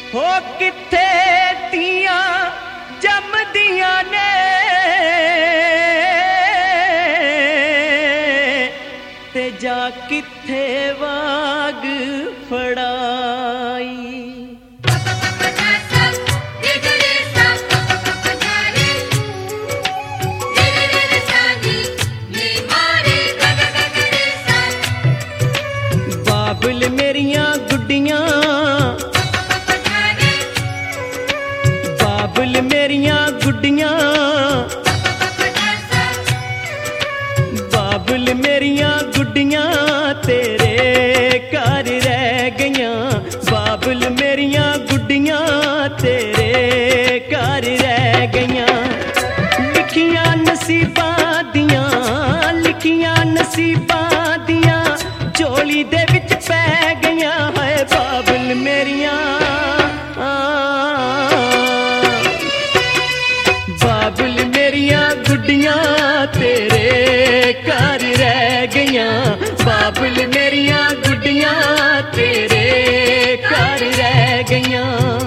हो किथे तियां जमदियां ने ते जा किथे वाग फड़ाई। बाबुल मेरियां गुड्डियां, बाबुल मेरियां गुड्डियां, बाबुल मेरियां गुड्डियां तेरे घर रह गईयां। बाबुल मेरियां गुड्डियां तेरे घर रह गईयां। लिखियां नसीबां दियां, लिखियां नसीबां दियां झोली दे विच पै गईयां है बाबुल मेरियां। बाबुल मेरियां गुड्डियां तेरे घर रह गईयां। बाबुल मेरियां गुड्डियां तेरे घर रह गईयां।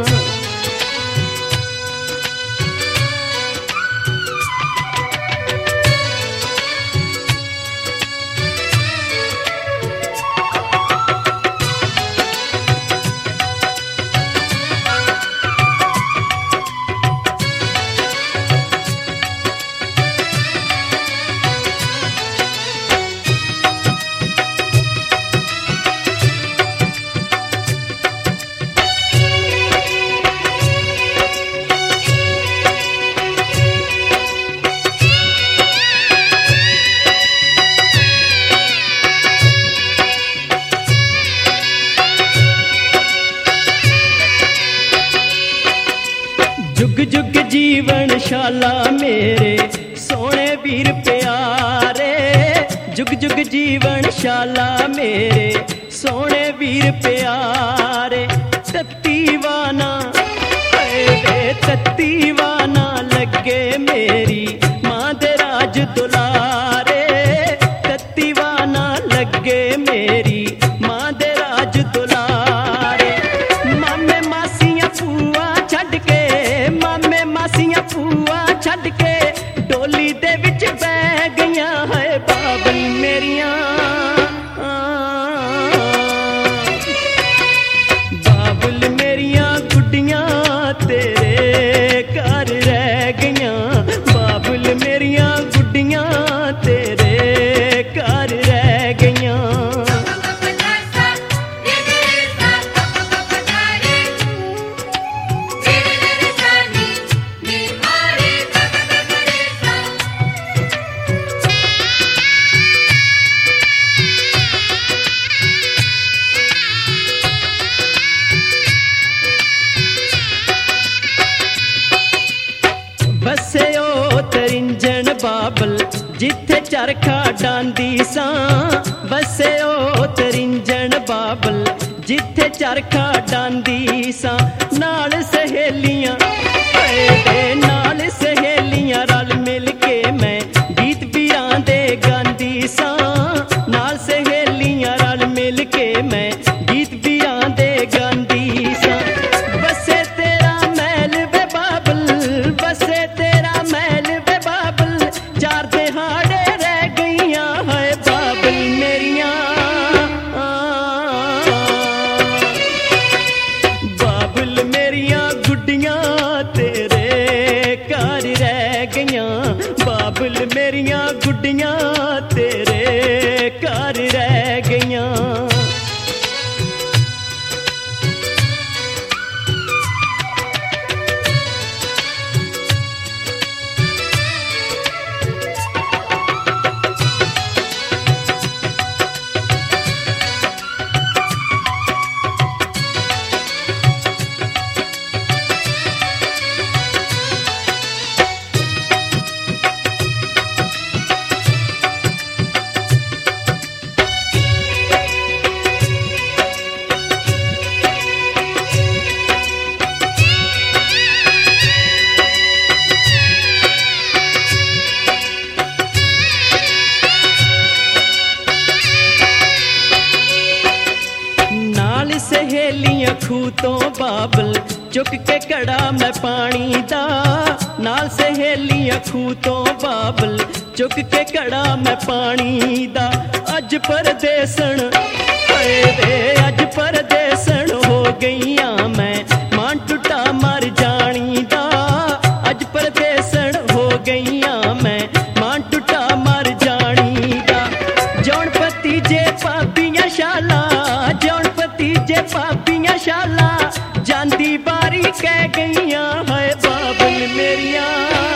जुग जुग जीवन शाला मेरे सोने वीर प्यारे। जुग जुग जीवन शाला मेरे सोने वीर प्यारे। तत्ती वाना तत्ती वाना लगे मेरी मां दे राज दुलारे। तत्ती वाना लगे मेरी मां दे राज दुलारे। मामे मासियां फूआ छड़ के, मामे मासियां फूआ छड़ के डोली दे विच बह गईयां है बाबुल मेरियां। बाबुल मेरियां गुड्डियां तेरे घर रह गईयां। बाबुल मेरियां गुड्डियां तेरे घर रह गईयां। बसे ओ तरिंजन बाबल जिथे चरखा डांदी सां। बसे ओ तरिंजन बाबल जिथे चरखा डांदी सां। नाल सहेलियां नाल सहेलियां रल मिल के मैं गीत वीरां दे गांदी सां। नाल सहेलियां रल मिल के मैं गीत वीरां दे गांदी सां। बसे तेरा महल वे बाबल, बसे तेरा महल वे बाबल चार दिहाड़े रह गईयां है बाबुल मेरियां। बाबुल मेरियां गुड्डियां तेरे घर रह गईयां। बाबुल मेरियां गुड्डियां तेरे घर रह गईयां। बाबल चुक के कड़ा मैं पानी दा नाल सहेलियां खूह तो बाबल चुक के कड़ा मैं पानी दा अज परदेसन हाय वे अज परदेसन हो गईयां मैं मान टुटा मर जानी दा अज परदेसन हो गईयां मैं मान टुटा मर जानी दा जौनपति जे पापियां शाला जौनपति जे पापियां शाला जांदी बारी कह गईयां है बाबल मेरिया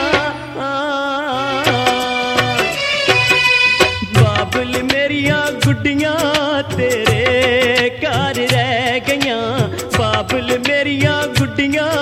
बाबल मेरिया गुड्डियां तेरे घर रह गईयां बाबल मेरिया गुड्डियां